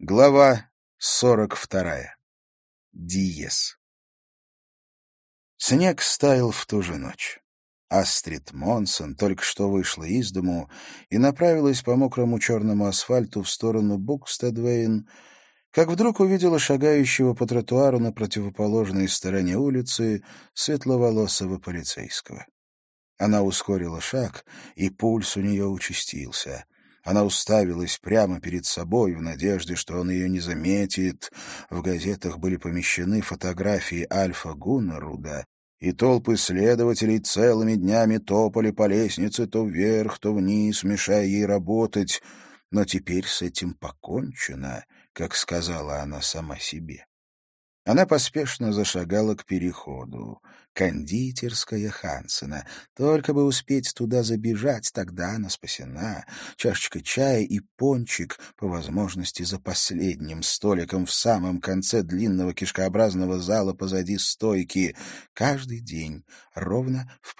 Глава 42. Диез. Снег стаял в ту же ночь. Астрид Монсон только что вышла из дому и направилась по мокрому черному асфальту в сторону Букстедвейн, как вдруг увидела шагающего по тротуару на противоположной стороне улицы светловолосого полицейского. Она ускорила шаг, и пульс у нее участился. Она уставилась прямо перед собой в надежде, что он ее не заметит. В газетах были помещены фотографии Альфа Гуннеруда, и толпы следователей целыми днями топали по лестнице то вверх, то вниз, мешая ей работать. Но теперь с этим покончено, как сказала она сама себе. Она поспешно зашагала к переходу. Кондитерская Хансена. Только бы успеть туда забежать, тогда она спасена. Чашечка чая и пончик, по возможности за последним столиком в самом конце длинного кишкообразного зала позади стойки. Каждый день, ровно в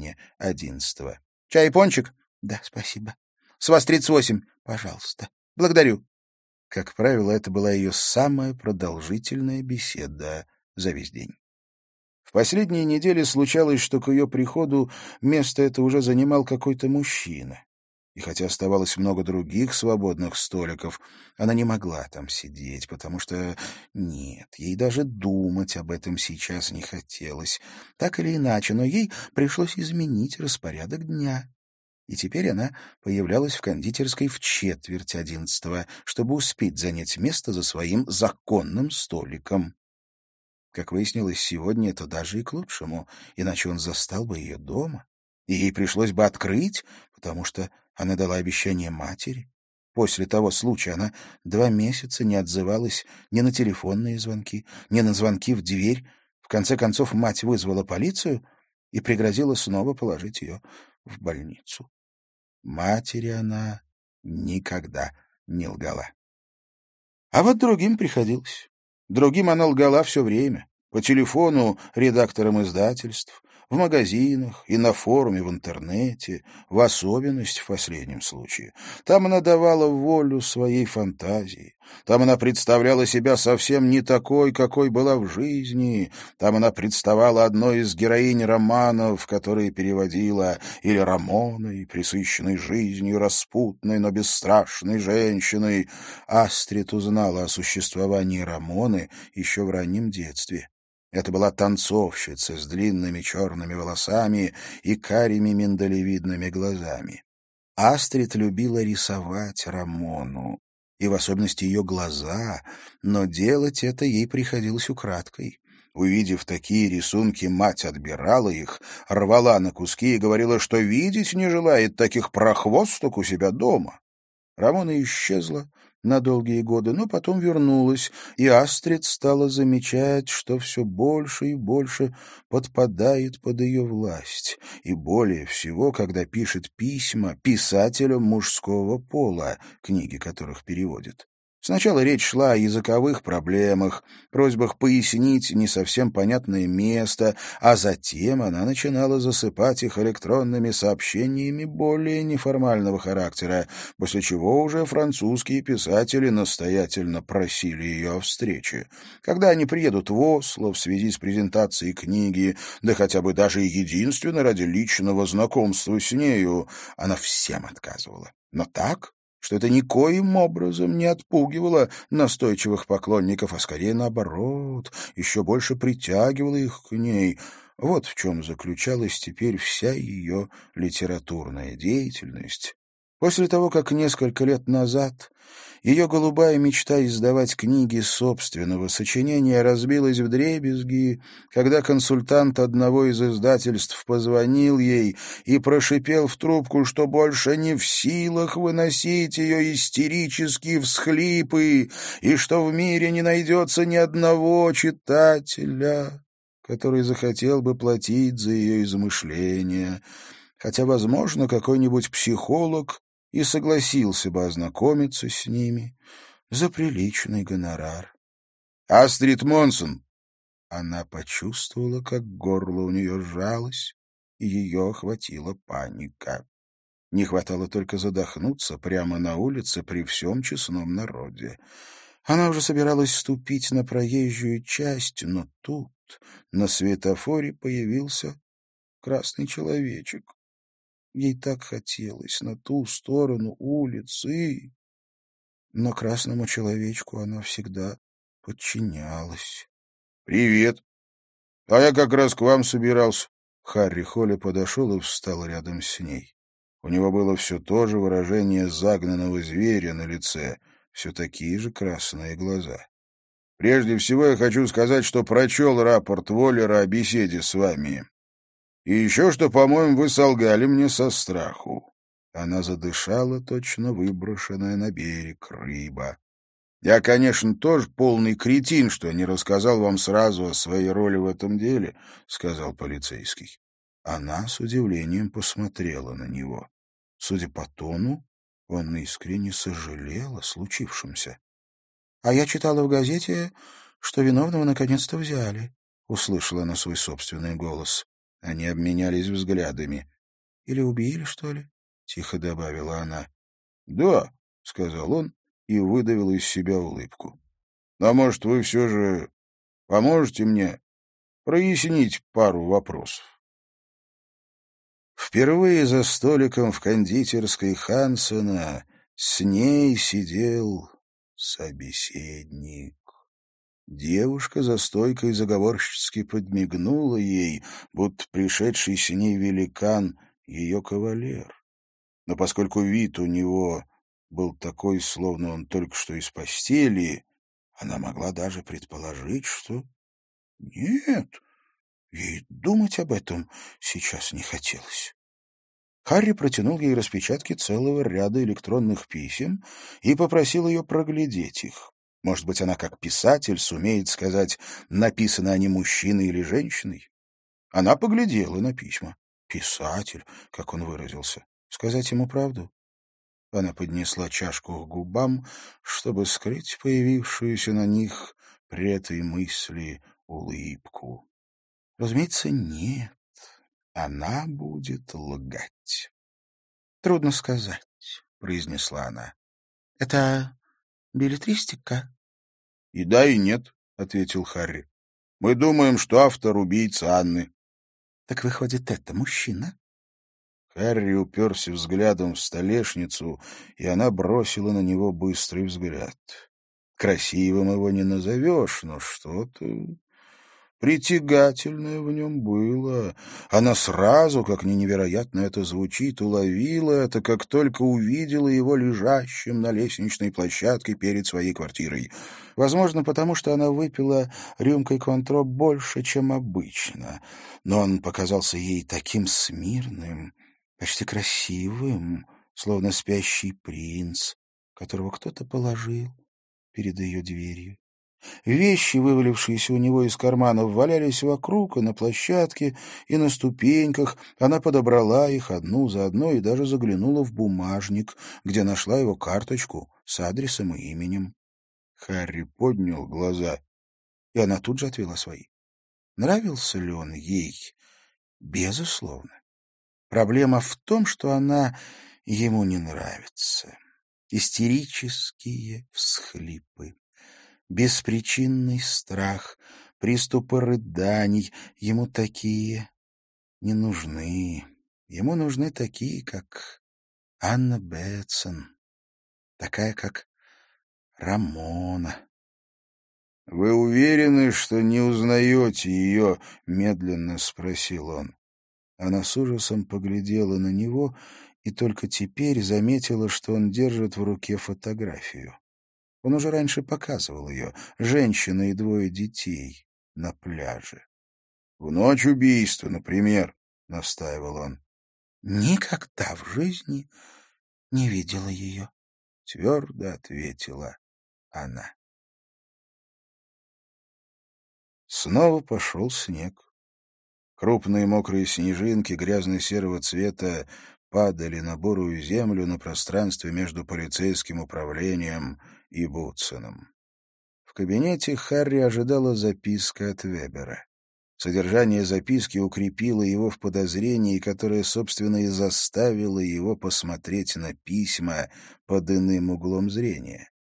10:30. «Чай и пончик?» «Да, спасибо». «С вас 38. Пожалуйста». «Благодарю». Как правило, это была ее самая продолжительная беседа за весь день. В последние недели случалось, что к ее приходу место это уже занимал какой-то мужчина. И хотя оставалось много других свободных столиков, она не могла там сидеть, потому что нет, ей даже думать об этом сейчас не хотелось. Так или иначе, но ей пришлось изменить распорядок дня. И теперь она появлялась в кондитерской в 10:45, чтобы успеть занять место за своим законным столиком. Как выяснилось, сегодня это даже и к лучшему, иначе он застал бы ее дома, и ей пришлось бы открыть, потому что она дала обещание матери. После того случая она 2 месяца не отзывалась ни на телефонные звонки, ни на звонки в дверь. В конце концов, мать вызвала полицию и пригрозила снова положить ее в больницу. Матери она никогда не лгала. А вот другим приходилось. Другим она лгала все время. По телефону редакторам издательств, в магазинах и на форуме в интернете, в особенности в последнем случае. Там она давала волю своей фантазии. Там она представляла себя совсем не такой, какой была в жизни. Там она представала одной из героинь романов, которые переводила, или Рамоной, пресыщенной жизнью, распутной, но бесстрашной женщиной. Астрид узнала о существовании Рамоны еще в раннем детстве. Это была танцовщица с длинными черными волосами и карими миндалевидными глазами. Астрид любила рисовать Рамону, и в особенности ее глаза, но делать это ей приходилось украдкой. Увидев такие рисунки, мать отбирала их, рвала на куски и говорила, что видеть не желает таких прохвосток у себя дома. Рамона исчезла на долгие годы, но потом вернулась, и Астрид стала замечать, что все больше и больше подпадает под ее власть, и более всего, когда пишет письма писателям мужского пола, книги которых переводит. Сначала речь шла о языковых проблемах, просьбах пояснить не совсем понятное место, а затем она начинала засыпать их электронными сообщениями более неформального характера, после чего уже французские писатели настоятельно просили ее о встрече. Когда они приедут в Осло в связи с презентацией книги, да хотя бы даже и единственно ради личного знакомства с нею, она всем отказывала. Но так, что это никоим образом не отпугивало настойчивых поклонников, а скорее наоборот, еще больше притягивало их к ней. Вот в чем заключалась теперь вся ее литературная деятельность. После того, как несколько лет назад ее голубая мечта издавать книги собственного сочинения разбилась вдребезги, когда консультант одного из издательств позвонил ей и прошипел в трубку, что больше не в силах выносить ее истерические всхлипы, и что в мире не найдется ни одного читателя, который захотел бы платить за ее измышления, хотя, возможно, какой-нибудь психолог и согласился бы ознакомиться с ними за приличный гонорар. «Астрид Монсон!» Она почувствовала, как горло у нее сжалось, и ее охватила паника. Не хватало только задохнуться прямо на улице при всем честном народе. Она уже собиралась ступить на проезжую часть, но тут на светофоре появился красный человечек. Ей так хотелось на ту сторону улицы, но красному человечку она всегда подчинялась. «Привет! А я как раз к вам собирался». Харри Холли подошел и встал рядом с ней. У него было все то же выражение загнанного зверя на лице, все такие же красные глаза. «Прежде всего я хочу сказать, что прочел рапорт Воллера о беседе с вами. И еще что, по-моему, вы солгали мне со страху». Она задышала, точно выброшенная на берег рыба. «Я, конечно, тоже полный кретин, что не рассказал вам сразу о своей роли в этом деле», — сказал полицейский. Она с удивлением посмотрела на него. Судя по тону, он искренне сожалел о случившемся. «А я читала в газете, что виновного наконец-то взяли», — услышала она свой собственный голос. Они обменялись взглядами. «Или убили, что ли?» — тихо добавила она. «Да», — сказал он и выдавил из себя улыбку. «А может, вы все же поможете мне прояснить пару вопросов?» Впервые за столиком в кондитерской Хансена с ней сидел собеседник. Девушка за стойкой заговорщицки подмигнула ей, будто пришедший с ней великан — ее кавалер. Но поскольку вид у него был такой, словно он только что из постели, она могла даже предположить, что нет, ей думать об этом сейчас не хотелось. Харри протянул ей распечатки целого ряда электронных писем и попросил ее проглядеть их. Может быть, она, как писатель, сумеет сказать, написаны они мужчиной или женщиной. Она поглядела на письма. Писатель, как он выразился. Сказать ему правду? Она поднесла чашку к губам, чтобы скрыть появившуюся на них при этой мысли улыбку. Разумеется, нет. Она будет лгать. «Трудно сказать», — произнесла она. «Это беллетристика?» «И да, и нет», — ответил Харри. «Мы думаем, что автор — убийца Анны». «Так выходит, это мужчина?» Харри уперся взглядом в столешницу, и она бросила на него быстрый взгляд. Красивым его не назовешь, но что-то притягательное в нем было. Она сразу, как ни невероятно это звучит, уловила это, как только увидела его лежащим на лестничной площадке перед своей квартирой. Возможно, потому что она выпила рюмкой Контро больше, чем обычно. Но он показался ей таким смирным, почти красивым, словно спящий принц, которого кто-то положил перед ее дверью. Вещи, вывалившиеся у него из карманов, валялись вокруг и на площадке, и на ступеньках. Она подобрала их одну за одной и даже заглянула в бумажник, где нашла его карточку с адресом и именем. Харри поднял глаза, и она тут же отвела свои. Нравился ли он ей? Безусловно. Проблема в том, что она ему не нравится. Истерические всхлипы, беспричинный страх, приступы рыданий. Ему такие не нужны. Ему нужны такие, как Анна Бетсон, такая, как Рамона. — Вы уверены, что не узнаете ее? — медленно спросил он. Она с ужасом поглядела на него и только теперь заметила, что он держит в руке фотографию. Он уже раньше показывал ее, женщина и двое детей, на пляже. — В ночь убийства, например, — настаивал он. — Никогда в жизни не видела ее, — твердо ответила она. Снова пошел снег. Крупные мокрые снежинки грязно-серого цвета падали на бурую землю на пространстве между полицейским управлением и Бутсоном. В кабинете Харри ожидала записка от Вебера. Содержание записки укрепило его в подозрении, которое, собственно, и заставило его посмотреть на письма под иным углом зрения.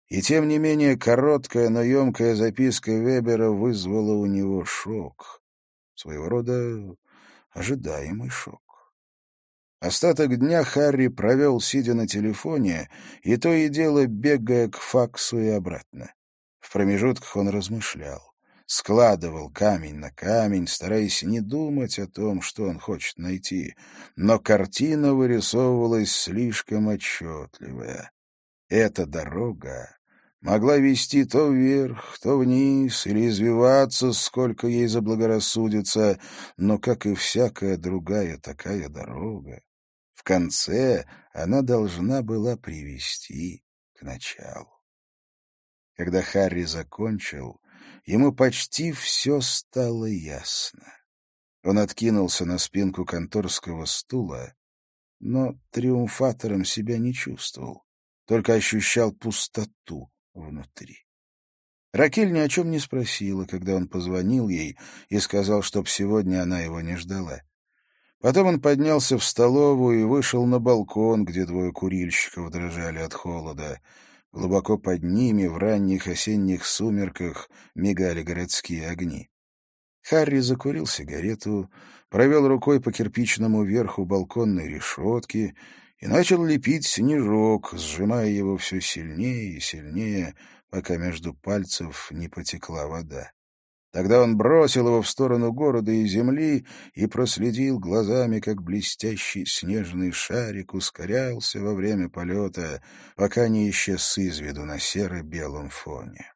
И тем не менее короткая, но емкая записка Вебера вызвала у него шок. Своего рода ожидаемый шок. Остаток дня Харри провел, сидя на телефоне, и то и дело бегая к факсу и обратно. В промежутках он размышлял, складывал камень на камень, стараясь не думать о том, что он хочет найти, но картина вырисовывалась слишком отчетливая. Эта дорога могла вести то вверх, то вниз, или извиваться, сколько ей заблагорассудится, но, как и всякая другая такая дорога, в конце она должна была привести к началу. Когда Харри закончил, ему почти все стало ясно. Он откинулся на спинку конторского стула, но триумфатором себя не чувствовал, только ощущал пустоту внутри. Ракель ни о чем не спросила, когда он позвонил ей и сказал, чтоб сегодня она его не ждала. Потом он поднялся в столовую и вышел на балкон, где двое курильщиков дрожали от холода. Глубоко под ними в ранних осенних сумерках мигали городские огни. Харри закурил сигарету, провел рукой по кирпичному верху балконной решетки и начал лепить снежок, сжимая его все сильнее и сильнее, пока между пальцев не потекла вода. Тогда он бросил его в сторону города и земли и проследил глазами, как блестящий снежный шарик ускорялся во время полета, пока не исчез из виду на серо-белом фоне.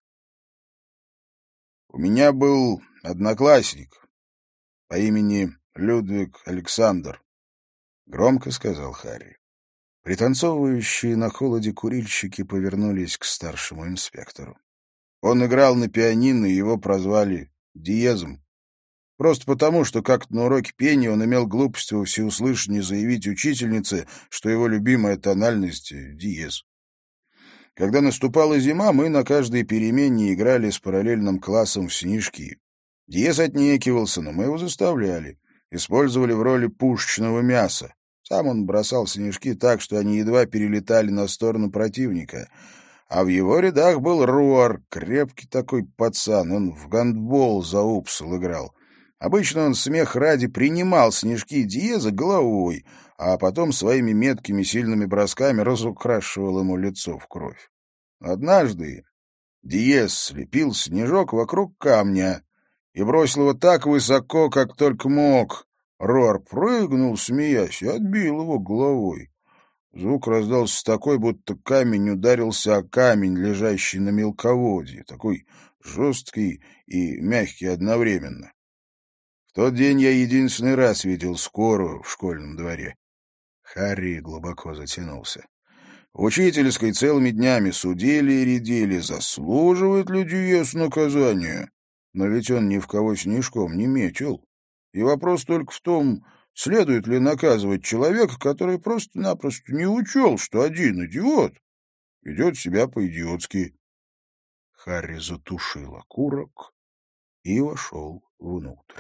«У меня был одноклассник по имени Людвиг Александр», — громко сказал Харри. Пританцовывающие на холоде курильщики повернулись к старшему инспектору. Он играл на пианино, и его прозвали Диезом. Просто потому, что как-то на уроке пения он имел глупость во всеуслышание заявить учительнице, что его любимая тональность — диез. Когда наступала зима, мы на каждой перемене играли с параллельным классом в снежки. Диез отнекивался, но мы его заставляли. Использовали в роли пушечного мяса. Сам он бросал снежки так, что они едва перелетали на сторону противника. А в его рядах был Руар, крепкий такой пацан, он в гандбол за Упсал играл. Обычно он смех ради принимал снежки Диеза головой, а потом своими меткими сильными бросками разукрашивал ему лицо в кровь. Однажды Диез слепил снежок вокруг камня и бросил его так высоко, как только мог. Руар прыгнул, смеясь, и отбил его головой. Звук раздался такой, будто камень ударился о камень, лежащий на мелководье, такой жесткий и мягкий одновременно. В тот день я единственный раз видел скорую в школьном дворе. Харри глубоко затянулся. В учительской целыми днями судили и рядили, заслуживает ли Диез наказания. Но ведь он ни в кого снежком не метил. И вопрос только в том, следует ли наказывать человека, который просто-напросто не учел, что один идиот ведет себя по-идиотски. Харри затушил окурок и вошел внутрь.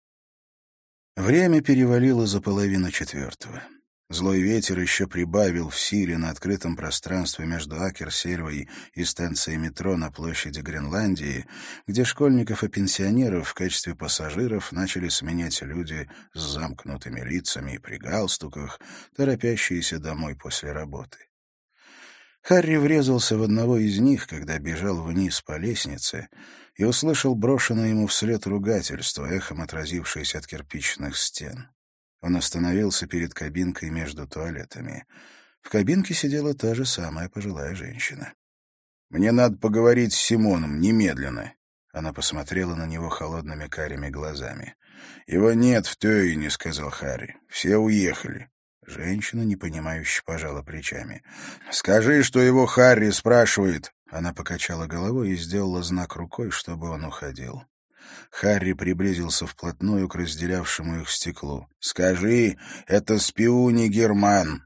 Время перевалило за 3:30. Злой ветер еще прибавил в силе на открытом пространстве между Акерсельвой и станцией метро на площади Гренландии, где школьников и пенсионеров в качестве пассажиров начали сменять люди с замкнутыми лицами и при галстуках, торопящиеся домой после работы. Харри врезался в одного из них, когда бежал вниз по лестнице, и услышал брошенное ему вслед ругательство, эхом отразившееся от кирпичных стен. Он остановился перед кабинкой между туалетами. В кабинке сидела та же самая пожилая женщина. «Мне надо поговорить с Симоном, немедленно». Она посмотрела на него холодными карими глазами. «Его нет в Тёине», — сказал Харри. «Все уехали». Женщина, непонимающе, пожала плечами. «Скажи, что его Харри спрашивает». Она покачала головой и сделала знак рукой, чтобы он уходил. Харри приблизился вплотную к разделявшему их стеклу. «Скажи, это спиуни Герман!»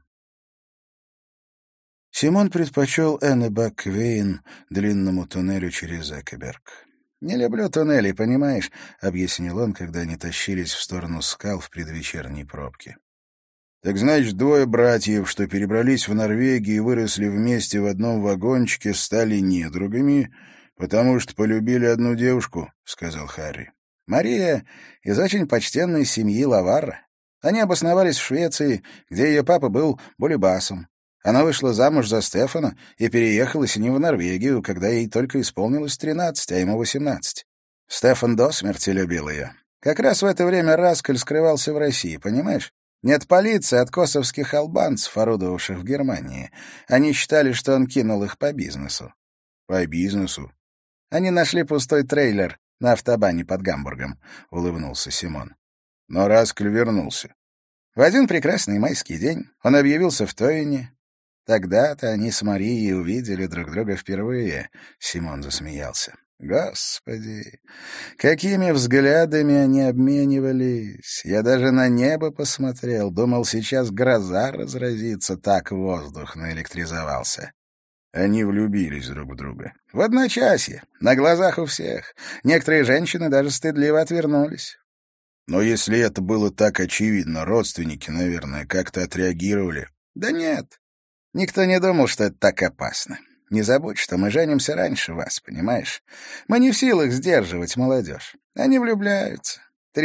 Симон предпочел Эннебак-Вейн длинному туннелю через Экеберг. «Не люблю туннели, понимаешь?» — объяснил он, когда они тащились в сторону скал в предвечерней пробке. Так значит, двое братьев, что перебрались в Норвегию и выросли вместе в одном вагончике, стали недругами, потому что полюбили одну девушку, — сказал Харри. Мария из очень почтенной семьи Лаварра. Они обосновались в Швеции, где ее папа был булибасом. Она вышла замуж за Стефана и переехала с ним в Норвегию, когда ей только исполнилось 13, а ему 18. Стефан до смерти любил ее. Как раз в это время Раскаль скрывался в России, понимаешь? Не от полиции, а от косовских албанцев, орудовавших в Германии. Они считали, что он кинул их по бизнесу. По бизнесу? Они нашли пустой трейлер на автобане под Гамбургом, — улыбнулся Симон. Но Раскаль вернулся. В один прекрасный майский день он объявился в Тойне. Тогда-то они с Марией увидели друг друга впервые, — Симон засмеялся. Господи, какими взглядами они обменивались! Я даже на небо посмотрел, думал, сейчас гроза разразится, так воздух наэлектризовался. Они влюбились друг в друга. В одночасье, на глазах у всех. Некоторые женщины даже стыдливо отвернулись. Но если это было так очевидно, родственники, наверное, как-то отреагировали. Да нет, никто не думал, что это так опасно. Не забудь, что мы женимся раньше вас, понимаешь? Мы не в силах сдерживать молодежь. Они влюбляются.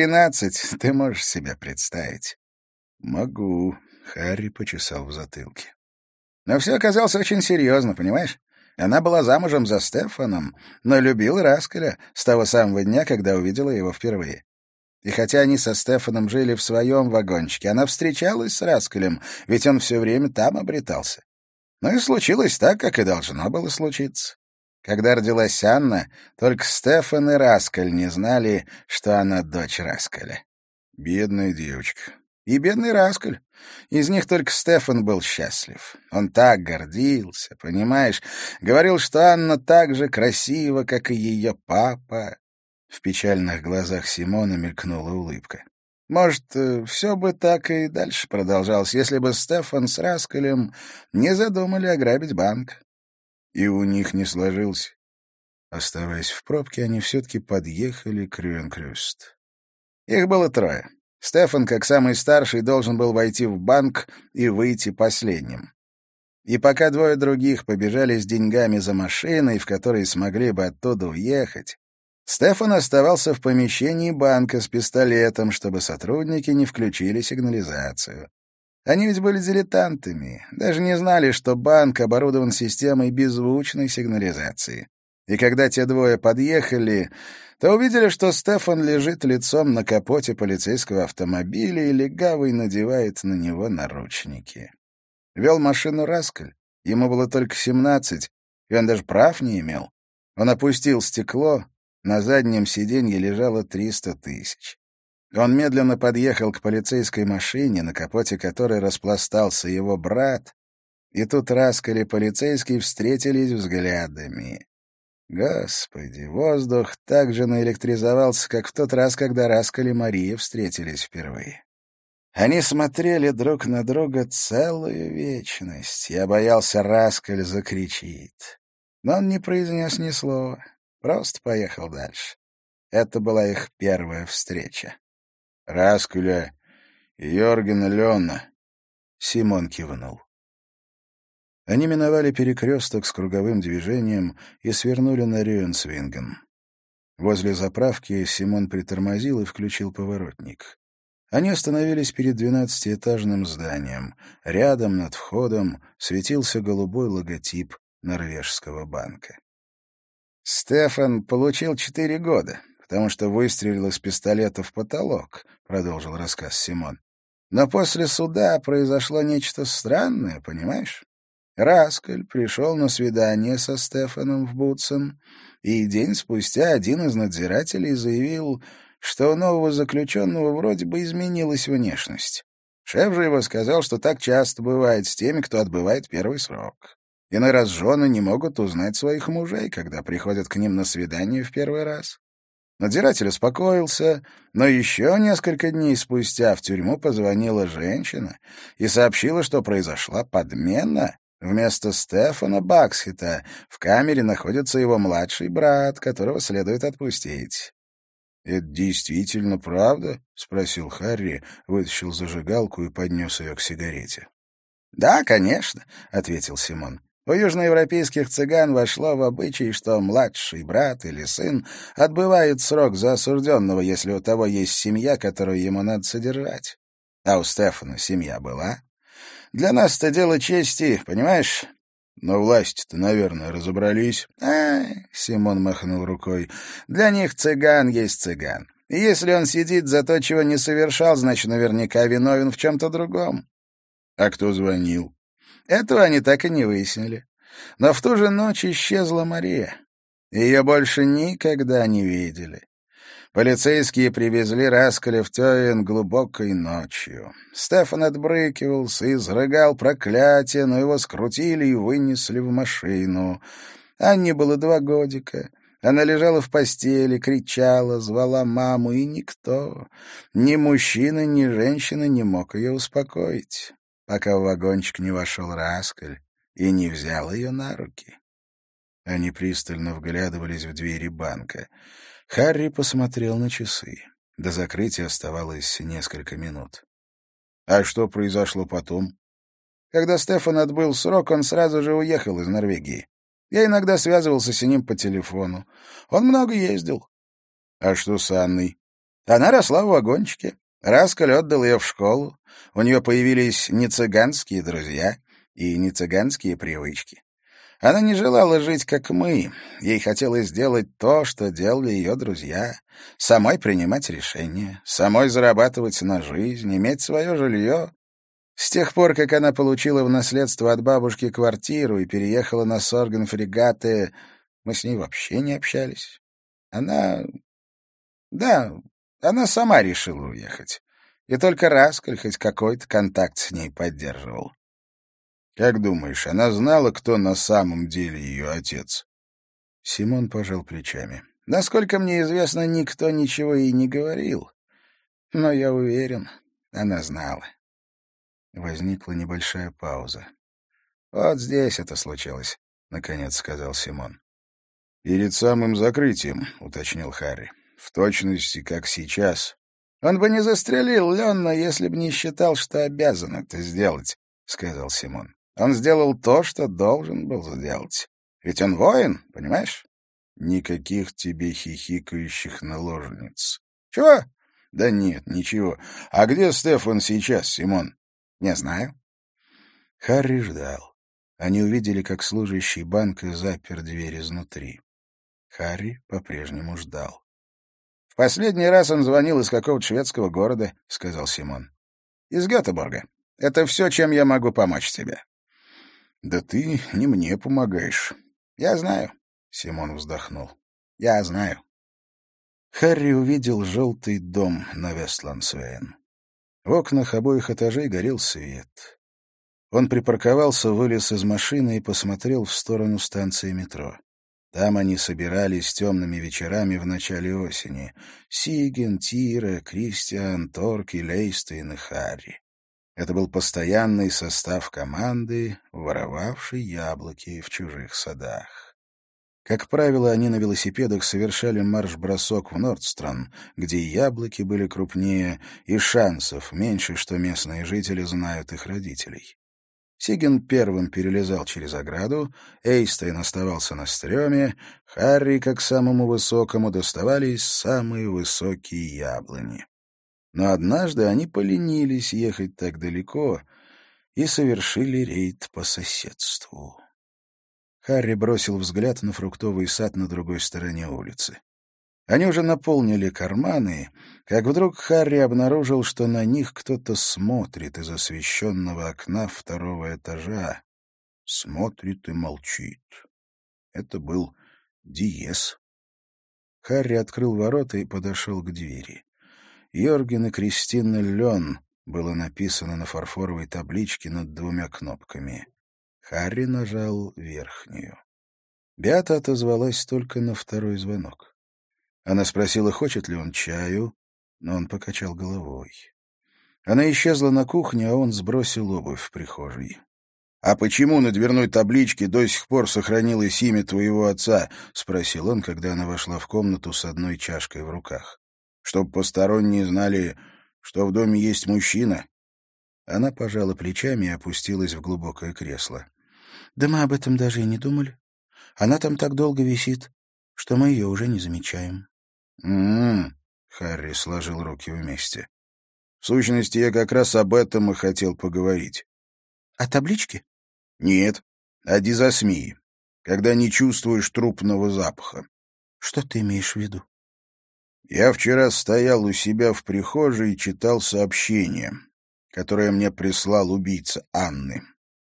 13, ты можешь себе представить? Могу, — Харри почесал в затылке. Но все оказалось очень серьезно, понимаешь? Она была замужем за Стефаном, но любила Раскаля с того самого дня, когда увидела его впервые. И хотя они со Стефаном жили в своем вагончике, она встречалась с Раскалем, ведь он все время там обретался. Ну и случилось так, как и должно было случиться. Когда родилась Анна, только Стефан и Раскаль не знали, что она дочь Раскаля. Бедная девочка. И бедный Раскаль. Из них только Стефан был счастлив. Он так гордился, понимаешь? Говорил, что Анна так же красива, как и ее папа. В печальных глазах Симона мелькнула улыбка. Может, все бы так и дальше продолжалось, если бы Стефан с Раскалем не задумали ограбить банк. И у них не сложилось. Оставаясь в пробке, они все-таки подъехали к Рюенкрюст. Их было трое. Стефан, как самый старший, должен был войти в банк и выйти последним. И пока двое других побежали с деньгами за машиной, в которой смогли бы оттуда уехать, Стефан оставался в помещении банка с пистолетом, чтобы сотрудники не включили сигнализацию. Они ведь были дилетантами, даже не знали, что банк оборудован системой беззвучной сигнализации. И когда те двое подъехали, то увидели, что Стефан лежит лицом на капоте полицейского автомобиля и легавый надевает на него наручники. Вел машину Раскаль, ему было только 17, и он даже прав не имел. Он опустил стекло, на заднем сиденье лежало 300 тысяч. Он медленно подъехал к полицейской машине, на капоте которой распластался его брат, и тут Раскаль и полицейский встретились взглядами. Господи, воздух так же наэлектризовался, как в тот раз, когда Раскаль и Мария встретились впервые. Они смотрели друг на друга целую вечность. Я боялся, Раскаль закричит. Но он не произнес ни слова, просто поехал дальше. Это была их первая встреча. «Раскаля и Йоргена Лёна», — Симон кивнул. Они миновали перекресток с круговым движением и свернули на Рюенсвинген. Возле заправки Симон притормозил и включил поворотник. Они остановились перед 12-этажным зданием. Рядом, над входом, светился голубой логотип норвежского банка. «Стефан получил 4 года, потому что выстрелил из пистолета в потолок», — продолжил рассказ Симон. «Но после суда произошло нечто странное, понимаешь? Раскаль пришел на свидание со Стефаном в Бутсен, и день спустя один из надзирателей заявил, что у нового заключенного вроде бы изменилась внешность. Шеф же его сказал, что так часто бывает с теми, кто отбывает первый срок. Иной раз жены не могут узнать своих мужей, когда приходят к ним на свидание в первый раз. Надзиратель успокоился, но еще несколько дней спустя в тюрьму позвонила женщина и сообщила, что произошла подмена. Вместо Стефана Баксхита в камере находится его младший брат, которого следует отпустить. «Это действительно правда?» — спросил Харри, вытащил зажигалку и поднес ее к сигарете. «Да, конечно», — ответил Симон. «У южноевропейских цыган вошло в обычай, что младший брат или сын отбывает срок за осужденного, если у того есть семья, которую ему надо содержать. А у Стефана семья была. Для нас это дело чести, понимаешь?» «Но власти-то, наверное, разобрались». Симон махнул рукой. «Для них цыган есть цыган. И если он сидит за то, чего не совершал, значит, наверняка виновен в чем-то другом». «А кто звонил?» «Этого они так и не выяснили. Но в ту же ночь исчезла Мария. Ее больше никогда не видели. Полицейские привезли Раскаля в Тёен глубокой ночью. Стефан отбрыкивался, изрыгал проклятие, но его скрутили и вынесли в машину. Анне было 2 годика. Она лежала в постели, кричала, звала маму, и никто, ни мужчина, ни женщина не мог ее успокоить, пока в вагончик не вошел Раскаль и не взял ее на руки. Они пристально вглядывались в двери банка. Харри посмотрел на часы. До закрытия оставалось несколько минут. А что произошло потом? Когда Стефан отбыл срок, он сразу же уехал из Норвегии. Я иногда связывался с ним по телефону. Он много ездил. А что с Анной? Она росла в вагончике. Раскаль отдал ее в школу. У нее появились не цыганские друзья и не цыганские привычки. Она не желала жить, как мы. Ей хотелось сделать то, что делали ее друзья. Самой принимать решения, самой зарабатывать на жизнь, иметь свое жилье. С тех пор, как она получила в наследство от бабушки квартиру и переехала на Сорген-фрегаты, мы с ней вообще не общались. Она сама решила уехать. И только Раскаль хоть какой-то контакт с ней поддерживал. «Как думаешь, она знала, кто на самом деле ее отец?» Симон пожал плечами. «Насколько мне известно, никто ничего ей не говорил. Но я уверен, она знала». Возникла небольшая пауза. «Вот здесь это случилось», — наконец сказал Симон. «Перед самым закрытием», — уточнил Харри. «В точности, как сейчас». «Он бы не застрелил Ленна, если бы не считал, что обязан это сделать», — сказал Симон. «Он сделал то, что должен был сделать. Ведь он воин, понимаешь?» «Никаких тебе хихикающих наложниц». «Чего?» «Да нет, ничего. А где Стефан сейчас, Симон?» «Не знаю». Харри ждал. Они увидели, как служащий банка запер дверь изнутри. Харри по-прежнему ждал. «В последний раз он звонил из какого-то шведского города», — сказал Симон. «Из Гетеборга. Это все, чем я могу помочь тебе». «Да ты не мне помогаешь». «Я знаю», — Симон вздохнул. «Я знаю». Харри увидел желтый дом на Вестландсвейн. В окнах обоих этажей горел свет. Он припарковался, вылез из машины и посмотрел в сторону станции метро. Там они собирались темными вечерами в начале осени. Сиген, Тира, Кристиан, Торки, Лейстейн и Харри. Это был постоянный состав команды, воровавшей яблоки в чужих садах. Как правило, они на велосипедах совершали марш-бросок в Нордстрон, где яблоки были крупнее и шансов меньше, что местные жители знают их родителей. Сиген первым перелезал через ограду, Эйстейн оставался на стреме, Харри, как самому высокому, доставались самые высокие яблони. Но однажды они поленились ехать так далеко и совершили рейд по соседству. Харри бросил взгляд на фруктовый сад на другой стороне улицы. Они уже наполнили карманы, как вдруг Харри обнаружил, что на них кто-то смотрит из освещенного окна 2-го этажа. Смотрит и молчит. Это был Диез. Харри открыл ворота и подошел к двери. «Йорген и Кристина Лен» было написано на фарфоровой табличке над 2 кнопками. Харри нажал верхнюю. Беата отозвалась только на 2-й звонок. Она спросила, хочет ли он чаю, но он покачал головой. Она исчезла на кухне, а он сбросил обувь в прихожей. «А почему на дверной табличке до сих пор сохранилось имя твоего отца?» — спросил он, когда она вошла в комнату с одной чашкой в руках. Чтоб посторонние знали, что в доме есть мужчина?» Она пожала плечами и опустилась в глубокое кресло. «Да мы об этом даже и не думали. Она там так долго висит, что мы ее уже не замечаем». «М-м-м», Харри сложил руки вместе. «В сущности, я как раз об этом и хотел поговорить». «О табличке?» «Нет, о дизосмии, когда не чувствуешь трупного запаха». «Что ты имеешь в виду?» «Я вчера стоял у себя в прихожей и читал сообщение, которое мне прислал убийца Анны.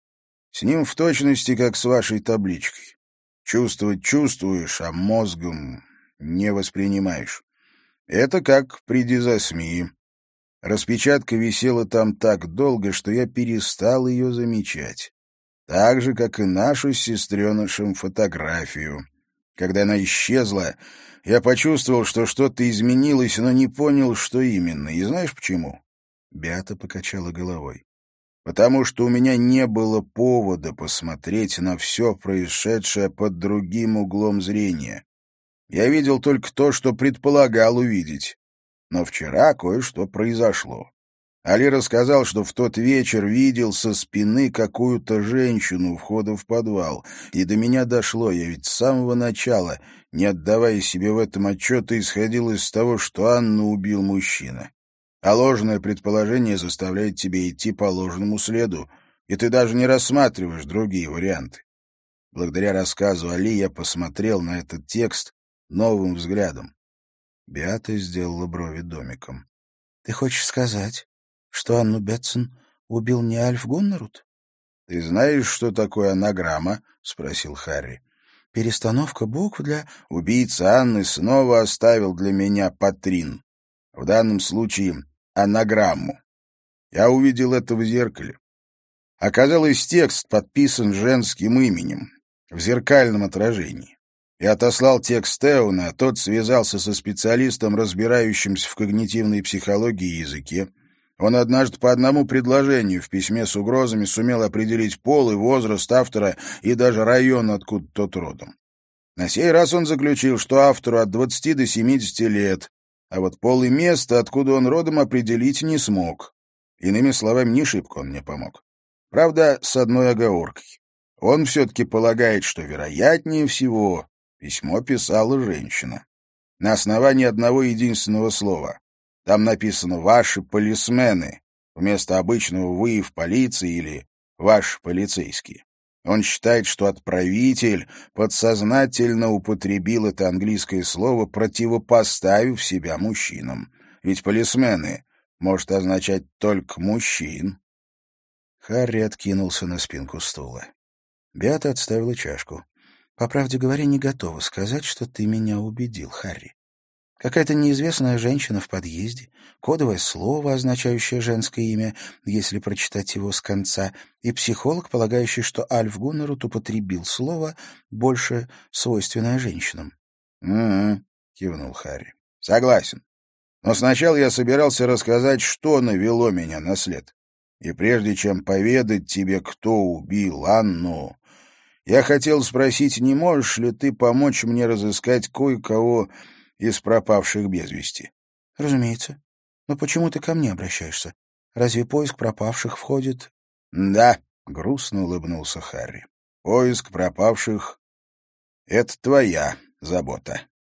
С ним в точности, как с вашей табличкой. Чувствовать чувствуешь, а мозгом не воспринимаешь. Это как при дизосмии. Распечатка висела там так долго, что я перестал ее замечать. Так же, как и нашу с сестренышем фотографию. Когда она исчезла, я почувствовал, что что-то изменилось, но не понял, что именно. И знаешь почему?» Беата покачала головой. «Потому что у меня не было повода посмотреть на все происшедшее под другим углом зрения. Я видел только то, что предполагал увидеть. Но вчера кое-что произошло. Али рассказал, что в тот вечер видел со спины какую-то женщину у входа в подвал. И до меня дошло, я ведь с самого начала, не отдавая себе в этом отчета, исходил из того, что Анну убил мужчина. А ложное предположение заставляет тебя идти по ложному следу, и ты даже не рассматриваешь другие варианты. Благодаря рассказу Али я посмотрел на этот текст новым взглядом». Беата сделала брови домиком. «Ты хочешь сказать, что Анну Бетсон убил не Альф Гуннерут?» «Ты знаешь, что такое анаграмма?» — спросил Харри. «Перестановка букв для...» «Убийца Анны снова оставил для меня патрин. В данном случае анаграмму. Я увидел это в зеркале. Оказалось, текст подписан женским именем, в зеркальном отражении. Я отослал текст Теуна, а тот связался со специалистом, разбирающимся в когнитивной психологии и языке. Он однажды по одному предложению в письме с угрозами сумел определить пол и возраст автора и даже район, откуда тот родом. На сей раз он заключил, что автору от 20 до 70 лет, а вот пол и место, откуда он родом, определить не смог. Иными словами, не шибко он мне помог. Правда, с одной оговоркой. Он все-таки полагает, что вероятнее всего письмо писала женщина. На основании одного единственного слова. Там написано «ваши полисмены» вместо обычного «вы в полиции» или «ваши полицейские». Он считает, что отправитель подсознательно употребил это английское слово, противопоставив себя мужчинам. Ведь полисмены может означать только мужчин. Харри откинулся на спинку стула. Беата отставила чашку. «По правде говоря, не готова сказать, что ты меня убедил, Харри. Какая-то неизвестная женщина в подъезде, кодовое слово, означающее женское имя, если прочитать его с конца, и психолог, полагающий, что Альф Гуннерут употребил слово, больше свойственное женщинам». «Угу», — кивнул Харри. «Согласен. Но сначала я собирался рассказать, что навело меня на след. И прежде чем поведать тебе, кто убил Анну, я хотел спросить, не можешь ли ты помочь мне разыскать кое-кого из пропавших без вести?» «Разумеется. Но почему ты ко мне обращаешься? Разве поиск пропавших входит...» «Да», — грустно улыбнулся Харри. «Поиск пропавших — это твоя забота».